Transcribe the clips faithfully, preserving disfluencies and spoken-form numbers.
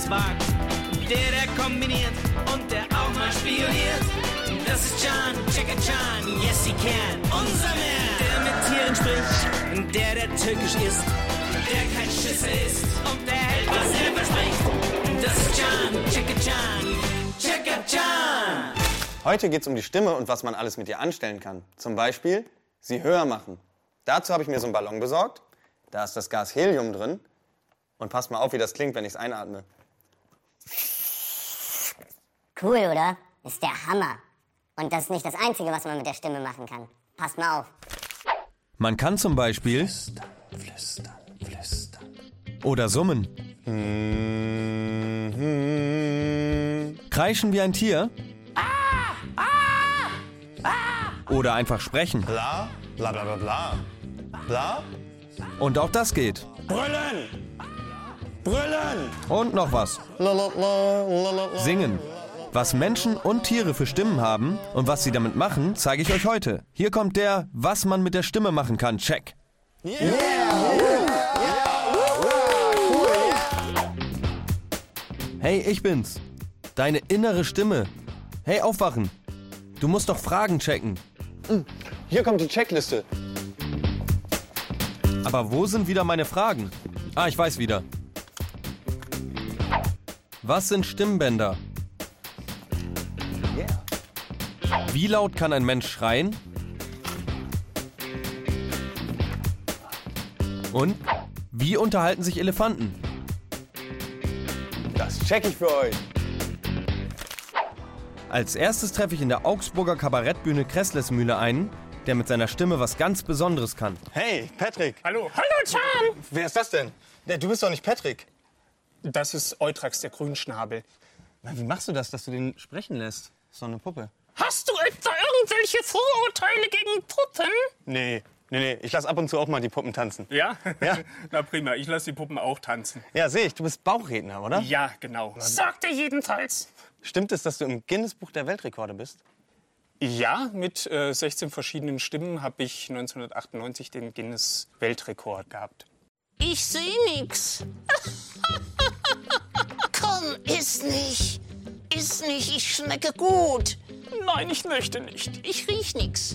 was wagt. Der, der kombiniert und der auch mal spioniert. Das ist Can, Chaka Can, yes he can. Unser Mann, der mit Tieren spricht, der, der türkisch ist, der kein Schisser ist und der hält, was er verspricht. Das ist Can, Chaka Can, Chaka Can. Heute geht's um die Stimme und was man alles mit ihr anstellen kann. Zum Beispiel sie höher machen. Dazu habe ich mir so einen Ballon besorgt. Da ist das Gas Helium drin. Und passt mal auf, wie das klingt, wenn ich es einatme. Cool, oder? Ist der Hammer. Und das ist nicht das Einzige, was man mit der Stimme machen kann. Passt mal auf. Man kann zum Beispiel Flüstern, flüstern, flüstern. oder summen, Mhm. kreischen wie ein Tier oder einfach sprechen. Bla, bla, bla, bla, bla. Bla. Und auch das geht. Brüllen. Brüllen. Und noch was. Singen. Was Menschen und Tiere für Stimmen haben und was sie damit machen, zeige ich euch heute. Hier kommt der, was man mit der Stimme machen kann, Check. Hey, ich bin's. Deine innere Stimme. Hey, aufwachen. Du musst doch Fragen checken. Hier kommt die Checkliste. Aber wo sind wieder meine Fragen? Ah, ich weiß wieder. Was sind Stimmbänder? Wie laut kann ein Mensch schreien? Und wie unterhalten sich Elefanten? Das check ich für euch. Als erstes treffe ich in der Augsburger Kabarettbühne Kresslesmühle einen, der mit seiner Stimme was ganz Besonderes kann. Hey, Patrick. Hallo. Hallo, Can. Wer ist das denn? Ja, du bist doch nicht Patrick. Das ist Eutrax, der Grünschnabel. Na, wie machst du das, dass du den sprechen lässt? So eine Puppe. Hast du etwa irgendwelche Vorurteile gegen Puppen? Nee, nee, nee. Ich lass ab und zu auch mal die Puppen tanzen. Ja? Ja. Na prima, ich lasse die Puppen auch tanzen. Ja, sehe ich. Du bist Bauchredner, oder? Ja, genau. Sagt er jedenfalls. Stimmt es, dass du im Guinness-Buch der Weltrekorde bist? Ja, mit äh, sechzehn verschiedenen Stimmen habe ich neunzehnhundertachtundneunzig den Guinness-Weltrekord gehabt. Ich sehe nix. Komm, iss nicht. Iss nicht, ich schmecke gut. Nein, ich möchte nicht. Ich riech nix.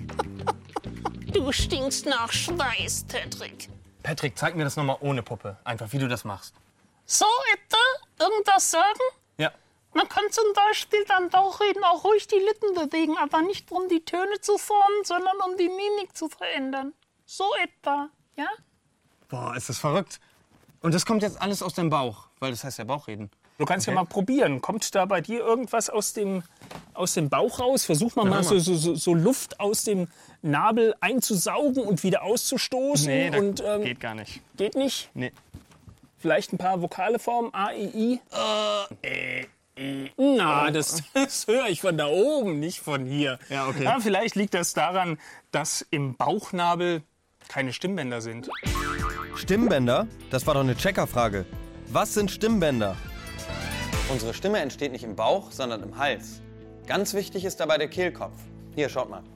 Du stinkst nach Schweiß, Patrick. Patrick, zeig mir das nochmal ohne Puppe. Einfach, wie du das machst. So, etwa? Irgendwas sagen? Ja. Man kann zum Beispiel beim Bauchreden auch ruhig die Lippen bewegen, aber nicht um die Töne zu formen, sondern um die Mimik zu verändern. So etwa, ja? Boah, ist das verrückt. Und das kommt jetzt alles aus deinem Bauch, weil das heißt ja Bauchreden. Du kannst Okay. ja mal probieren. Kommt da bei dir irgendwas aus dem, aus dem Bauch raus? Versuch mal, Ja, mal hör mal. so, so, so Luft aus dem Nabel einzusaugen und wieder auszustoßen. Nee, das und, ähm, geht gar nicht. Geht nicht? Nee. Vielleicht ein paar vokale Formen? A, I, I? Äh, äh, Na, das, das höre ich von da oben, nicht von hier. Ja, okay. Ja, vielleicht liegt das daran, dass im Bauchnabel keine Stimmbänder sind. Stimmbänder? Das war doch eine Checkerfrage. Was sind Stimmbänder? Unsere Stimme entsteht nicht im Bauch, sondern im Hals. Ganz wichtig ist dabei der Kehlkopf. Hier, schaut mal.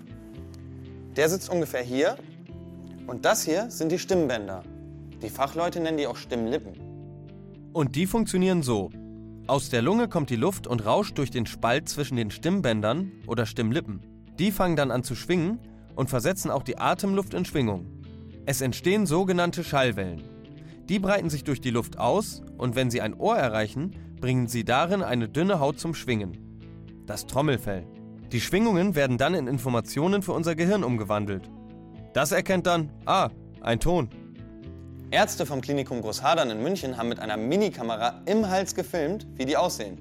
Der sitzt ungefähr hier. Und das hier sind die Stimmbänder. Die Fachleute nennen die auch Stimmlippen. Und die funktionieren so. Aus der Lunge kommt die Luft und rauscht durch den Spalt zwischen den Stimmbändern oder Stimmlippen. Die fangen dann an zu schwingen und versetzen auch die Atemluft in Schwingung. Es entstehen sogenannte Schallwellen. Die breiten sich durch die Luft aus und wenn sie ein Ohr erreichen, bringen sie darin eine dünne Haut zum Schwingen. Das Trommelfell. Die Schwingungen werden dann in Informationen für unser Gehirn umgewandelt. Das erkennt dann, ah, ein Ton. Ärzte vom Klinikum Großhadern in München haben mit einer Minikamera im Hals gefilmt, wie die aussehen.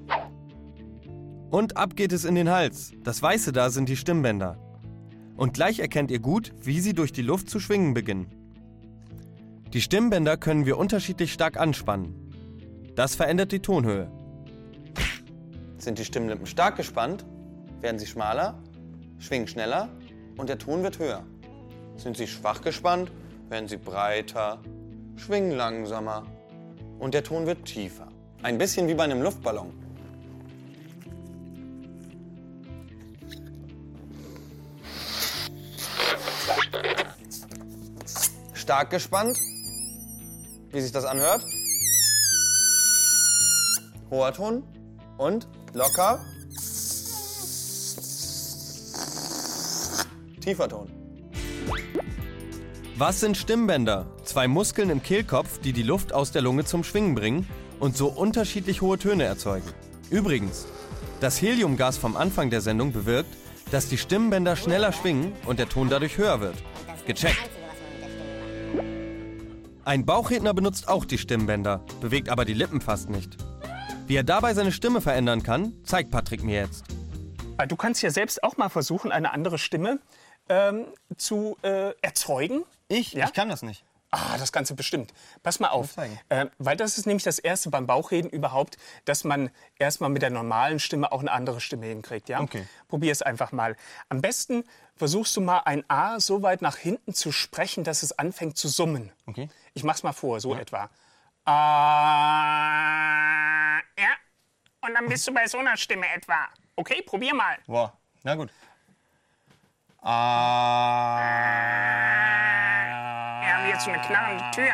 Und ab geht es in den Hals. Das Weiße da sind die Stimmbänder. Und gleich erkennt ihr gut, wie sie durch die Luft zu schwingen beginnen. Die Stimmbänder können wir unterschiedlich stark anspannen. Das verändert die Tonhöhe. Sind die Stimmlippen stark gespannt, werden sie schmaler, schwingen schneller und der Ton wird höher. Sind sie schwach gespannt, werden sie breiter, schwingen langsamer und der Ton wird tiefer. Ein bisschen wie bei einem Luftballon. Stark gespannt, wie sich das anhört. hoher Ton und locker, tiefer Ton. Was sind Stimmbänder? Zwei Muskeln im Kehlkopf, die die Luft aus der Lunge zum Schwingen bringen und so unterschiedlich hohe Töne erzeugen. Übrigens, das Heliumgas vom Anfang der Sendung bewirkt, dass die Stimmbänder schneller schwingen und der Ton dadurch höher wird. Gecheckt. Ein Bauchredner benutzt auch die Stimmbänder, bewegt aber die Lippen fast nicht. Wie er dabei seine Stimme verändern kann, zeigt Patrick mir jetzt. Du kannst ja selbst auch mal versuchen, eine andere Stimme ähm, zu äh, erzeugen. Ich? Ja? Ich kann das nicht. Ah, das Ganze bestimmt. Pass mal auf, äh, weil das ist nämlich das Erste beim Bauchreden überhaupt, dass man erstmal mit der normalen Stimme auch eine andere Stimme hinkriegt. Ja? Okay. Probier es einfach mal. Am besten versuchst du mal ein A so weit nach hinten zu sprechen, dass es anfängt zu summen. Okay. Ich mach's mal vor, so ja. etwa. Ah, ja, und dann bist du bei so einer Stimme etwa. Okay, probier mal. Boah, na gut. Ah. Ja, wie jetzt so eine knarrende Tür.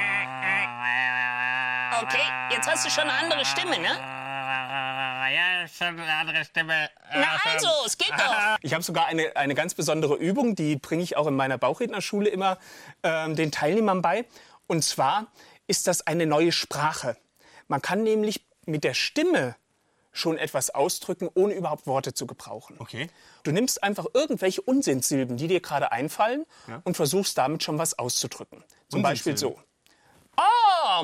Okay, jetzt hast du schon eine andere Stimme, ne? Ja, schon eine andere Stimme. Na also, es geht doch. Ich habe sogar eine, eine ganz besondere Übung, die bringe ich auch in meiner Bauchrednerschule immer ähm, den Teilnehmern bei. Und zwar ist das eine neue Sprache. Man kann nämlich mit der Stimme schon etwas ausdrücken, ohne überhaupt Worte zu gebrauchen. Okay. Du nimmst einfach irgendwelche Unsinnsilben, die dir gerade einfallen, ja. und versuchst damit schon was auszudrücken. Zum Beispiel so. Ah,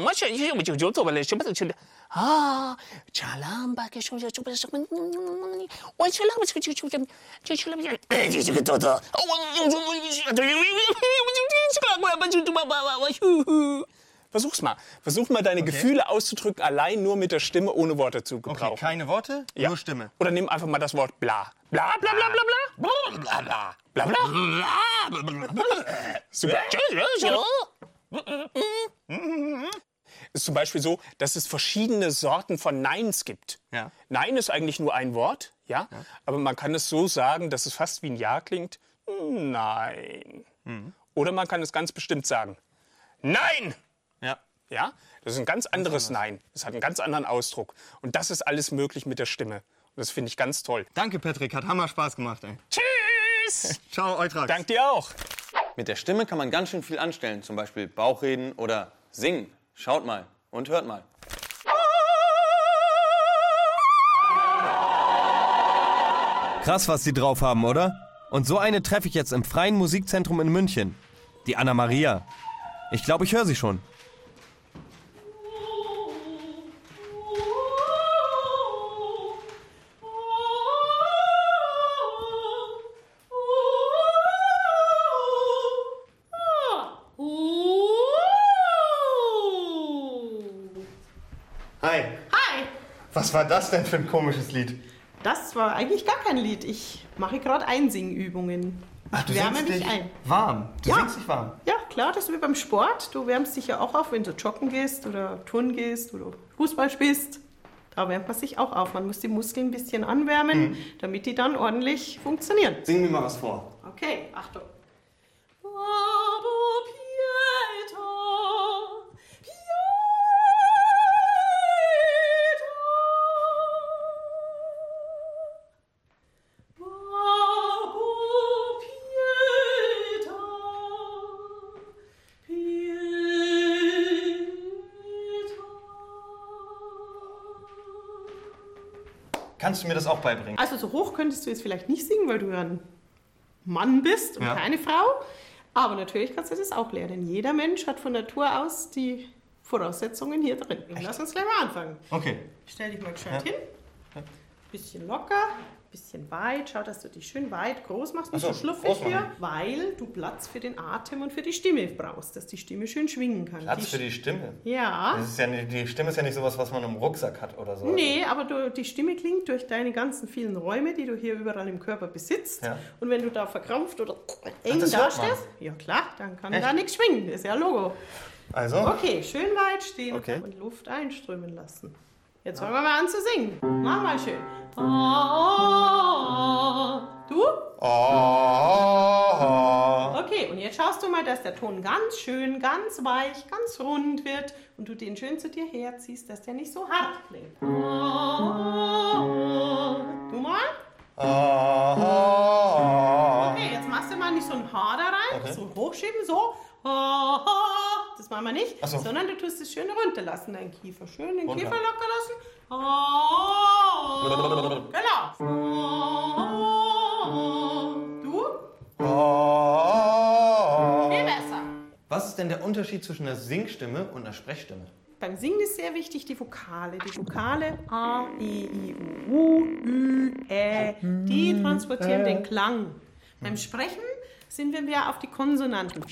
ah, Versuch's mal. Versuch mal, deine okay. Gefühle auszudrücken, allein nur mit der Stimme, ohne Worte zu gebrauchen. Okay, keine Worte, ja. nur Stimme. Oder nimm einfach mal das Wort bla. Bla, bla, bla, bla, bla. Bla, bla. Bla, bla. Super. Ist zum Beispiel so, dass es verschiedene Sorten von Neins gibt. Ja. Nein ist eigentlich nur ein Wort, ja? ja, aber man kann es so sagen, dass es fast wie ein Ja klingt. Nein. Mhm. Oder man kann es ganz bestimmt sagen. Nein! Ja. Ja? Das ist ein ganz anderes Nein. Das hat einen ganz anderen Ausdruck. Und das ist alles möglich mit der Stimme. Und das finde ich ganz toll. Danke, Patrick. Hat Hammer Spaß gemacht, ey. Tschüss! Ciao, Eutrax. Dank dir auch. Mit der Stimme kann man ganz schön viel anstellen. Zum Beispiel Bauchreden oder singen. Schaut mal und hört mal. Krass, was die drauf haben, oder? Und so eine treffe ich jetzt im Freien Musikzentrum in München. Die Anna Maria. Ich glaube, ich höre sie schon. Hi. Hi. Was war das denn für ein komisches Lied? Das war eigentlich gar kein Lied. Ich mache gerade Einsingübungen. Ach, du wärme singst mich dich ein. warm. Du ja. singst dich warm. Ja, klar, das ist wie beim Sport. Du wärmst dich ja auch auf, wenn du joggen gehst oder turnen gehst oder Fußball spielst. Da wärmt man sich auch auf. Man muss die Muskeln ein bisschen anwärmen, mhm. damit die dann ordentlich funktionieren. Sing mir mal was vor. Okay, Achtung. Kannst du mir das auch beibringen? Also so hoch könntest du jetzt vielleicht nicht singen, weil du ja ein Mann bist und ja. keine Frau. Aber natürlich kannst du das auch lernen. Jeder Mensch hat von Natur aus die Voraussetzungen hier drin. Echt? Lass uns gleich mal anfangen. Okay. Stell dich mal gescheit ja. hin. Bisschen locker, bisschen weit. Schau, dass du dich schön weit groß machst, nicht so, so schluffig hier. Weil du Platz für den Atem und für die Stimme brauchst, dass die Stimme schön schwingen kann. Platz die für die Stimme? Ja. Das ist ja nicht, die Stimme ist ja nicht sowas, was man im Rucksack hat oder so. Nee, aber du, die Stimme klingt durch deine ganzen vielen Räume, die du hier überall im Körper besitzt. Ja. Und wenn du da verkrampft oder eng Ach, dastehst, ja klar, dann kann Echt? da nichts schwingen. Das ist ja Logo. Also? Okay, schön weit stehen okay. und Luft einströmen lassen. Jetzt fangen wir mal an zu singen. Mach mal schön. Ah, du? Ah, Okay, und jetzt schaust du mal, dass dass der Ton ganz schön, ganz weich, ganz rund wird und du den schön zu dir herziehst, dass der nicht so hart klingt. Du mal? Okay, jetzt machst du mal nicht so ein H da rein, okay. So hochschieben, so. Das machen wir nicht, so. Sondern du tust es schön runterlassen, deinen Kiefer. Schön den Runter. Kiefer locker lassen. Genau. Du? Viel besser. Was ist denn der Unterschied zwischen einer Singstimme und einer Sprechstimme? Beim Singen ist sehr wichtig die Vokale. Die Vokale A, E, I, U, U, Ü, Ä, die transportieren den Klang. Beim Sprechen sind wir mehr auf die Konsonanten.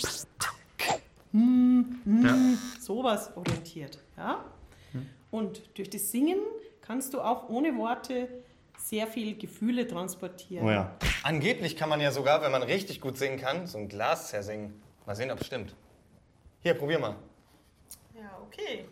Ja. Sowas orientiert. Ja? Und durch das Singen kannst du auch ohne Worte sehr viel Gefühle transportieren. Oh ja. Angeblich kann man ja sogar, wenn man richtig gut singen kann, so ein Glas zersingen. Mal sehen, ob es stimmt. Hier, probier mal. Ja, okay.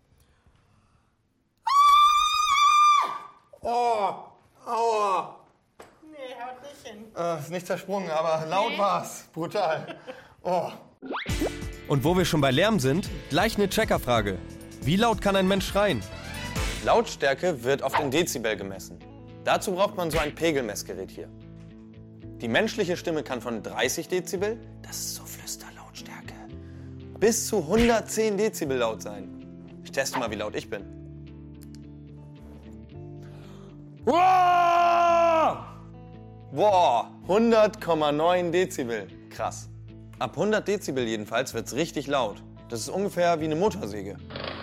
Oh, aua. Nee, haut nicht hin. Äh, ist nicht zersprungen, aber laut nee. war's. Brutal. Oh. Und wo wir schon bei Lärm sind, gleich eine Checkerfrage. Wie laut kann ein Mensch schreien? Lautstärke wird auf den Dezibel gemessen. Dazu braucht man so ein Pegelmessgerät hier. Die menschliche Stimme kann von dreißig Dezibel, das ist so Flüsterlautstärke, bis zu hundertzehn Dezibel laut sein. Ich teste mal, wie laut ich bin. Boah, hundert Komma neun Dezibel. Krass. Ab hundert Dezibel jedenfalls wird's richtig laut. Das ist ungefähr wie eine Motorsäge.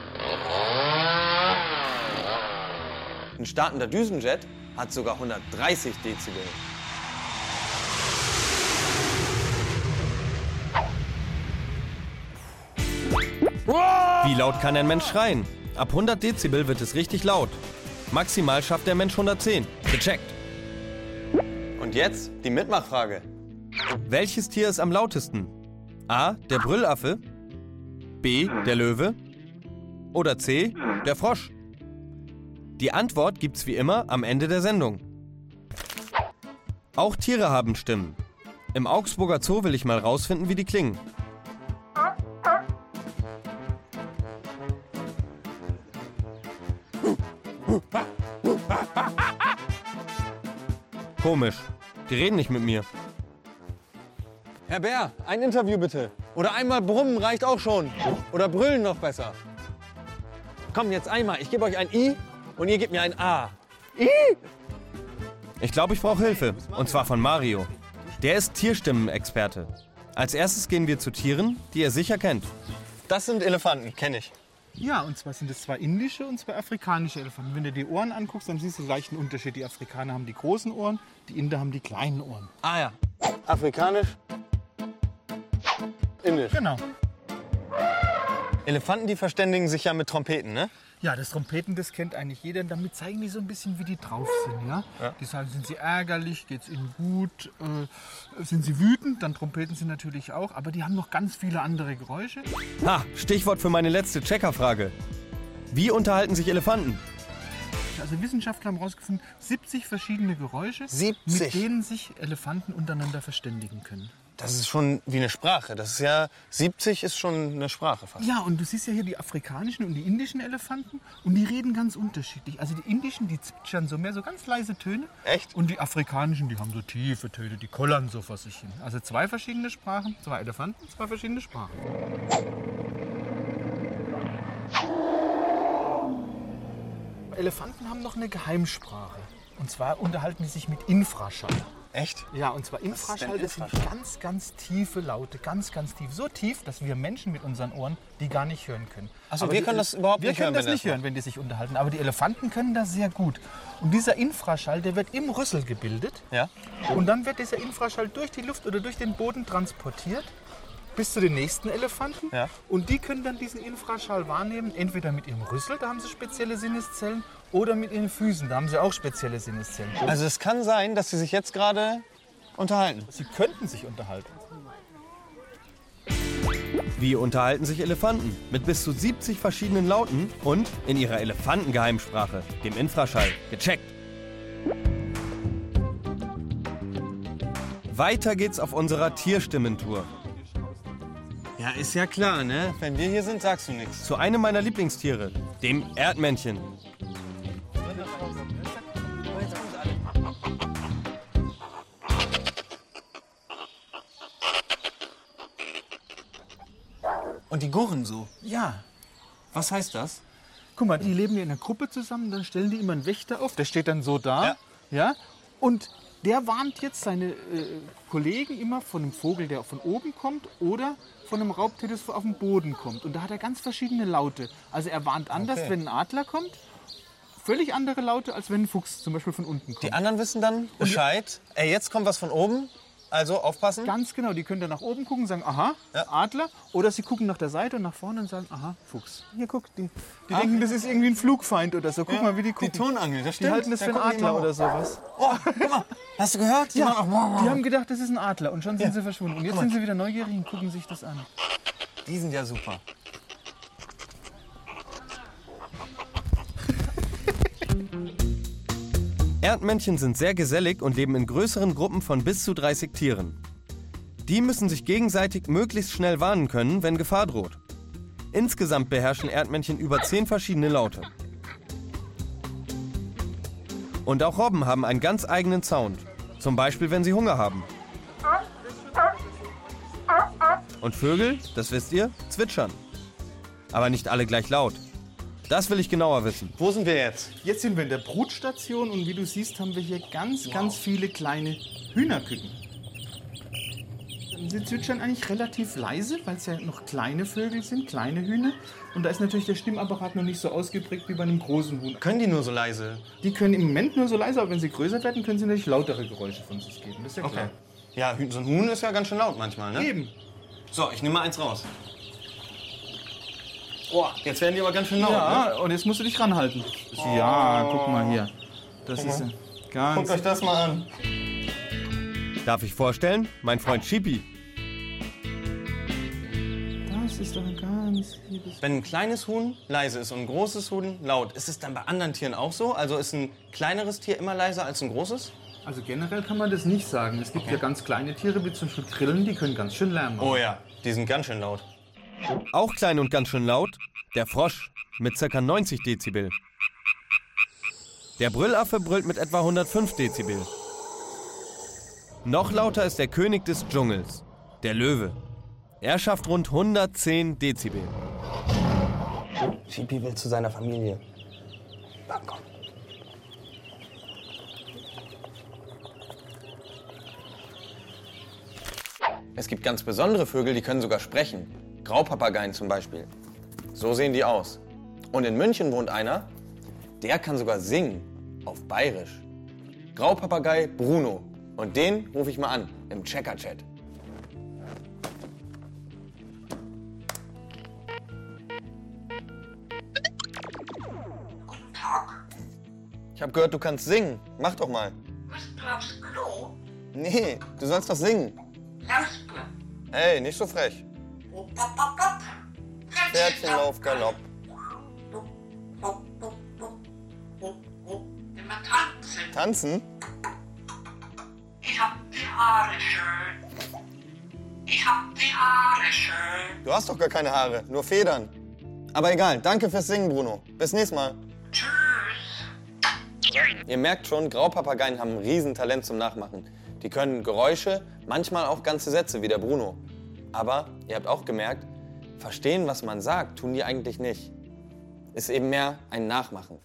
Ein startender Düsenjet hat sogar hundertdreißig Dezibel. Wie laut kann ein Mensch schreien? Ab hundert Dezibel wird es richtig laut. Maximal schafft der Mensch hundertzehn. Gecheckt. Und jetzt die Mitmachfrage. Welches Tier ist am lautesten? A. Der Brüllaffe. B. Der Löwe. Oder C. Der Frosch. Die Antwort gibt's wie immer am Ende der Sendung. Auch Tiere haben Stimmen. Im Augsburger Zoo will ich mal rausfinden, wie die klingen. Komisch. Die reden nicht mit mir. Herr Bär, ein Interview bitte. Oder einmal brummen reicht auch schon. Oder brüllen noch besser. Komm, jetzt einmal. Ich gebe euch ein I und ihr gebt mir ein A. I? Ich glaube, ich brauche Hilfe. Und zwar von Mario. Der ist Tierstimmenexperte. Als erstes gehen wir zu Tieren, die ihr sicher kennt. Das sind Elefanten, kenne ich. Ja, und zwar sind es zwei indische und zwei afrikanische Elefanten. Wenn du die Ohren anguckst, dann siehst du gleich einen Unterschied. Die Afrikaner haben die großen Ohren, die Inder haben die kleinen Ohren. Ah ja. Afrikanisch, indisch. Genau. Elefanten, die verständigen sich ja mit Trompeten, ne? Ja, das Trompeten, das kennt eigentlich jeder. Damit zeigen die so ein bisschen, wie die drauf sind. Ja? Ja. Die sagen, sind sie ärgerlich, geht's ihnen gut, äh, sind sie wütend, dann trompeten sie natürlich auch. Aber die haben noch ganz viele andere Geräusche. Ha, Stichwort für meine letzte Checkerfrage. Wie unterhalten sich Elefanten? Also Wissenschaftler haben herausgefunden, siebzig verschiedene Geräusche, siebzig mit denen sich Elefanten untereinander verständigen können. Das ist schon wie eine Sprache. Das ist ja, siebzig ist schon eine Sprache fast. Ja, und du siehst ja hier die afrikanischen und die indischen Elefanten und die reden ganz unterschiedlich. Also die indischen, die zwitschern so mehr so ganz leise Töne. Echt? Und die afrikanischen, die haben so tiefe Töne, die kollern so vor sich hin. Also zwei verschiedene Sprachen, zwei Elefanten, zwei verschiedene Sprachen. Elefanten haben noch eine Geheimsprache. Und zwar unterhalten die sich mit Infraschall. Echt? Ja, und zwar Infraschall, das sind ganz, ganz tiefe Laute, ganz, ganz tief. So tief, dass wir Menschen mit unseren Ohren die gar nicht hören können. Also wir können das überhaupt nicht hören? Wir können das nicht hören, wenn die sich unterhalten. Aber die Elefanten können das sehr gut. Und dieser Infraschall, der wird im Rüssel gebildet. Ja. Und dann wird dieser Infraschall durch die Luft oder durch den Boden transportiert bis zu den nächsten Elefanten. Ja. Und die können dann diesen Infraschall wahrnehmen, entweder mit ihrem Rüssel, da haben sie spezielle Sinneszellen, oder mit ihren Füßen, da haben sie auch spezielle Sinneszellen. Also es kann sein, dass sie sich jetzt gerade unterhalten. Sie könnten sich unterhalten. Wie unterhalten sich Elefanten? Mit bis zu siebzig verschiedenen Lauten und in ihrer Elefantengeheimsprache, dem Infraschall. Gecheckt! Weiter geht's auf unserer Tierstimmentour. Ja, ist ja klar, ne? Wenn wir hier sind, sagst du nichts. Zu einem meiner Lieblingstiere, dem Erdmännchen. Und die gurren so. Ja. Was heißt das? Guck mal, die leben ja in einer Gruppe zusammen, dann stellen die immer einen Wächter auf, der steht dann so da. Ja. Ja? Und der warnt jetzt seine äh, Kollegen immer von einem Vogel, der von oben kommt, oder von einem Raubtier, das auf den Boden kommt. Und da hat er ganz verschiedene Laute. Also er warnt anders, Okay. wenn ein Adler kommt, völlig andere Laute, als wenn ein Fuchs zum Beispiel von unten kommt. Die anderen wissen dann Bescheid. Ey, jetzt kommt was von oben. Also aufpassen. Ganz genau, die können dann nach oben gucken und sagen, aha, Ja. Adler. Oder sie gucken nach der Seite und nach vorne und sagen, aha, Fuchs. Hier, guck, die, die denken, das ist irgendwie ein Flugfeind oder so. Guck mal, wie die gucken. Die Tonangel, das Die stimmt. halten das Da für einen gucken die Adler immer oder hoch. sowas. Oh, guck mal. Hast du gehört? Die Ja, machen auch wow, wow. die haben gedacht, das ist ein Adler und schon sind Ja. sie verschwunden. Und jetzt Guck mal. sind sie wieder neugierig und gucken sich das an. Die sind ja super. Erdmännchen sind sehr gesellig und leben in größeren Gruppen von bis zu dreißig Tieren. Die müssen sich gegenseitig möglichst schnell warnen können, wenn Gefahr droht. Insgesamt beherrschen Erdmännchen über zehn verschiedene Laute. Und auch Robben haben einen ganz eigenen Sound. Zum Beispiel, wenn sie Hunger haben. Und Vögel, das wisst ihr, zwitschern. Aber nicht alle gleich laut. Das will ich genauer wissen. Wo sind wir jetzt? Jetzt sind wir in der Brutstation und wie du siehst, haben wir hier ganz, ganz viele kleine Hühnerküken. Sie zwitschern eigentlich relativ leise, weil es ja noch kleine Vögel sind, kleine Hühner. Und da ist natürlich der Stimmapparat noch nicht so ausgeprägt wie bei einem großen Huhn. Können die nur so leise? Die können im Moment nur so leise, aber wenn sie größer werden, können sie natürlich lautere Geräusche von sich geben. Das ist ja klar. Okay. Ja, so ein Huhn ist ja ganz schön laut manchmal, ne? Eben. So, ich nehme mal eins raus. Oh, jetzt werden die aber ganz schön laut, ne? Ja, und jetzt musst du dich ranhalten. Ja, guck mal hier. Das Guck ist mal. ja ganz... Guckt euch das mal an. Darf ich vorstellen? Mein Freund Chipi. Das ist doch ein ganz liebes... Wenn ein kleines Huhn leise ist und ein großes Huhn laut, ist es dann bei anderen Tieren auch so? Also ist ein kleineres Tier immer leiser als ein großes? Also generell kann man das nicht sagen. Es gibt ja ganz kleine Tiere, wie zum Beispiel Grillen, die können ganz schön Lärm machen. Oh ja, die sind ganz schön laut. Auch klein und ganz schön laut, der Frosch mit ca. neunzig Dezibel. Der Brüllaffe brüllt mit etwa hundertfünf Dezibel. Noch lauter ist der König des Dschungels, der Löwe. Er schafft rund hundertzehn Dezibel. Chipi will zu seiner Familie. Na komm. Es gibt ganz besondere Vögel, die können sogar sprechen. Graupapageien zum Beispiel. So sehen die aus. Und in München wohnt einer, der kann sogar singen. Auf Bayerisch. Graupapagei Bruno. Und den rufe ich mal an im Checker-Chat. Guten Tag. Ich habe gehört, du kannst singen. Mach doch mal. Bist du aufs Klo? Nee, du sollst doch singen. Raspe. Hey, nicht so frech. Hop, hop, hop, hop. Pferdchen lauf Galopp. Immer tanzen. Tanzen? Ich hab die Haare schön. Ich hab die Haare schön. Du hast doch gar keine Haare, nur Federn. Aber egal, danke fürs Singen, Bruno. Bis nächstes Mal. Tschüss. Ihr merkt schon, Graupapageien haben ein Riesentalent zum Nachmachen. Die können Geräusche, manchmal auch ganze Sätze, wie der Bruno. Aber ihr habt auch gemerkt, verstehen, was man sagt, tun die eigentlich nicht. Ist eben mehr ein Nachmachen.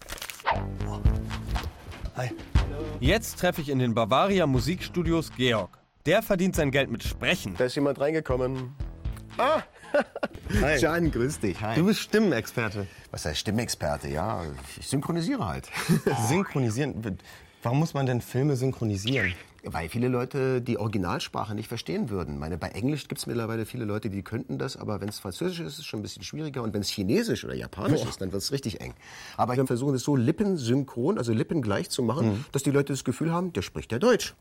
Hi. Jetzt treffe ich in den Bavaria Musikstudios Georg. Der verdient sein Geld mit Sprechen. Da ist jemand reingekommen. Ah! Hi. Jan, grüß dich. Hi. Du bist Stimmenexperte. Was heißt Stimmexperte? Ja, ich synchronisiere halt. Synchronisieren? Warum muss man denn Filme synchronisieren? Weil viele Leute die Originalsprache nicht verstehen würden. Ich meine, bei Englisch gibt es mittlerweile viele Leute, die könnten das, aber wenn es Französisch ist, ist es schon ein bisschen schwieriger. Und wenn es Chinesisch oder Japanisch ist, dann wird es richtig eng. Aber wir versuchen es so lippensynchron, also lippengleich zu machen, mhm. dass die Leute das Gefühl haben, der spricht ja Deutsch.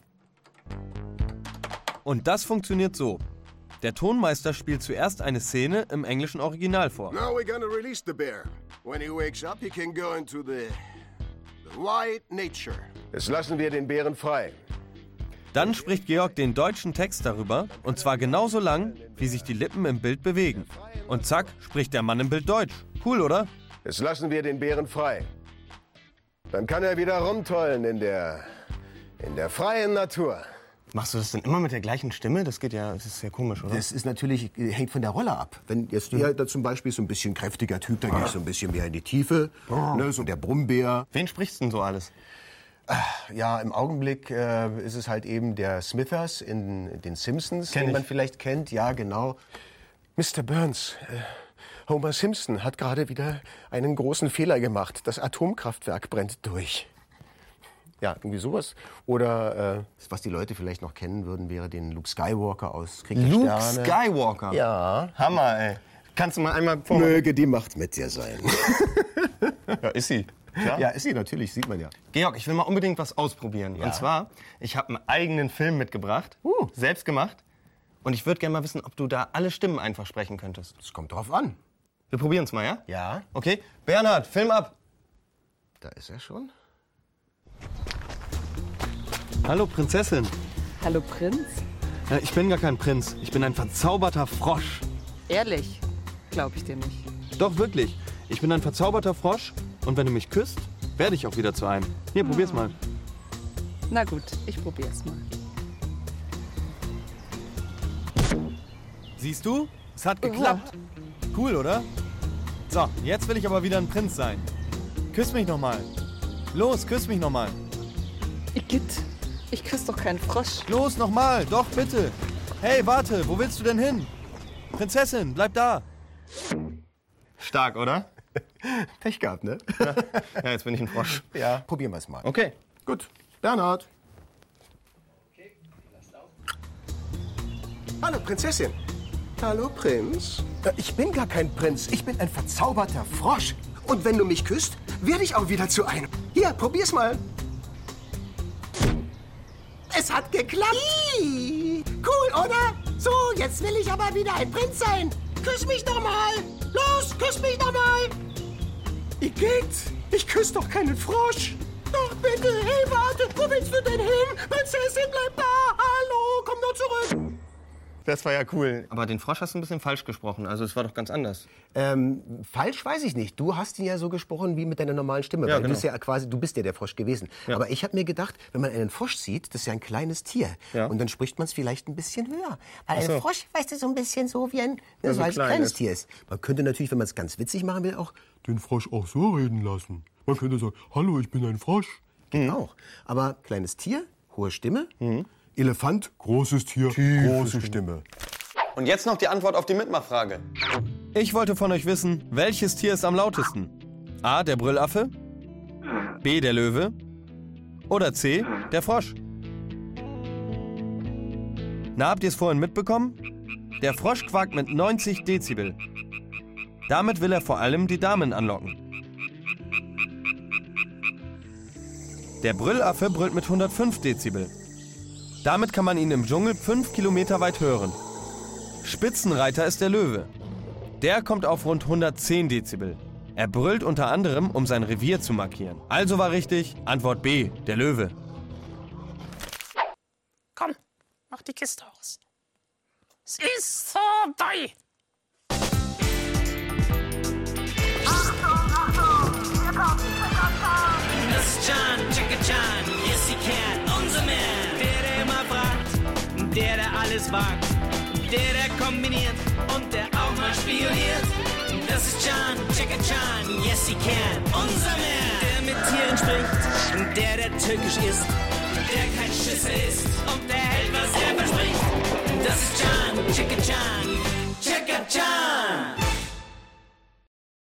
Und das funktioniert so. Der Tonmeister spielt zuerst eine Szene im englischen Original vor. Now we're gonna release the bear. When he wakes up, he can go into the, the white nature. Jetzt lassen wir den Bären frei. Dann spricht Georg den deutschen Text darüber, und zwar genauso lang, wie sich die Lippen im Bild bewegen. Und zack, spricht der Mann im Bild Deutsch. Cool, oder? Jetzt lassen wir den Bären frei. Dann kann er wieder rumtollen in der, in der freien Natur. Machst du das denn immer mit der gleichen Stimme? Das geht ja, das ist ja komisch, oder? Das ist natürlich, hängt von der Rolle ab. Wenn jetzt der da zum Beispiel so ein bisschen kräftiger Typ, dann gehe ich so ein bisschen mehr in die Tiefe. Ne, so der Brummbär. Wen sprichst du denn so alles? Ja, im Augenblick äh, ist es halt eben der Smithers in den Simpsons, Kenn den man vielleicht kennt. Ja, genau. Mister Burns, äh, Homer Simpson hat gerade wieder einen großen Fehler gemacht. Das Atomkraftwerk brennt durch. Ja, irgendwie sowas. Oder äh, was die Leute vielleicht noch kennen würden, wäre den Luke Skywalker aus Krieg der Luke Sterne. Skywalker? Ja. Hammer, ey. Kannst du mal einmal vor... Möge die Macht mit dir sein. Ja, ist sie. Ja? Ja, ist sie natürlich, sieht man ja. Georg, ich will mal unbedingt was ausprobieren. Ja. Und zwar, ich habe einen eigenen Film mitgebracht, uh. selbst gemacht. Und ich würde gerne mal wissen, ob du da alle Stimmen einfach sprechen könntest. Das kommt drauf an. Wir probieren es mal, ja? Ja. Okay, Bernhard, Film ab. Da ist er schon. Hallo Prinzessin. Hallo Prinz. Ja, ich bin gar kein Prinz. Ich bin ein verzauberter Frosch. Ehrlich? Glaub ich dir nicht. Doch, wirklich. Ich bin ein verzauberter Frosch. Und wenn du mich küsst, werde ich auch wieder zu einem. Hier, hm. probier's mal. Na gut, ich probier's mal. Siehst du? Es hat geklappt. Cool, oder? So, jetzt will ich aber wieder ein Prinz sein. Küss mich nochmal. Los, küss mich nochmal. Igitt, ich küsse doch keinen Frosch. Los, nochmal. Doch, bitte. Hey, warte, wo willst du denn hin? Prinzessin, bleib da. Stark, oder? Pech gehabt, ne? Ja. Ja, jetzt bin ich ein Frosch. Ja, probieren wir es mal. Okay. Gut. Bernhard. Hallo, Prinzessin. Hallo, Prinz. Ich bin gar kein Prinz. Ich bin ein verzauberter Frosch. Und wenn du mich küsst, werde ich auch wieder zu einem. Hier, probier's mal. Es hat geklappt. Ii, cool, oder? So, jetzt will ich aber wieder ein Prinz sein. Küss mich doch mal. Los, küss mich doch mal. Igitt, ich küsse doch keinen Frosch. Doch bitte, hey, warte, wo willst du denn hin? Prinzessin, bleib da. Hallo, komm nur zurück. Das war ja cool. Aber den Frosch hast du ein bisschen falsch gesprochen. Also es war doch ganz anders. Ähm, falsch weiß ich nicht. Du hast ihn ja so gesprochen wie mit deiner normalen Stimme. Ja, weil genau. du bist ja quasi, du bist ja der Frosch gewesen. Ja. Aber ich habe mir gedacht, wenn man einen Frosch sieht, das ist ja ein kleines Tier. Ja. Und dann spricht man es vielleicht ein bisschen höher. Weil Ach so. ein Frosch, weißt du, so ein bisschen so wie ein, ne, Ja, so so als klein kleines ist. Tier ist. Man könnte natürlich, wenn man es ganz witzig machen will, auch den Frosch auch so reden lassen. Man könnte sagen, hallo, ich bin ein Frosch. Geht Mhm. auch. Aber kleines Tier, hohe Stimme. Mhm. Elefant, großes Tier, große Stimme. Und jetzt noch die Antwort auf die Mitmachfrage. Ich wollte von euch wissen, welches Tier ist am lautesten? A, der Brüllaffe, B, der Löwe oder C, der Frosch? Na, habt ihr es vorhin mitbekommen? Der Frosch quakt mit neunzig Dezibel. Damit will er vor allem die Damen anlocken. Der Brüllaffe brüllt mit hundertfünf Dezibel. Damit kann man ihn im Dschungel fünf Kilometer weit hören. Spitzenreiter ist der Löwe. Der kommt auf rund hundertzehn Dezibel. Er brüllt unter anderem, um sein Revier zu markieren. Also war richtig, Antwort B, der Löwe. Komm, mach die Kiste aus. Es ist vorbei. Das ist John, Jackie Chan, yes he can, unser Man. Der, der immer fragt, der, der alles wagt. Der, der kombiniert und der auch mal spioniert. Das ist John, Jackie Chan, yes he can, unser Man. Der mit Tieren spricht, der, der türkisch ist. Der kein Schisser ist und der hält, was er verspricht. Das ist John, Jackie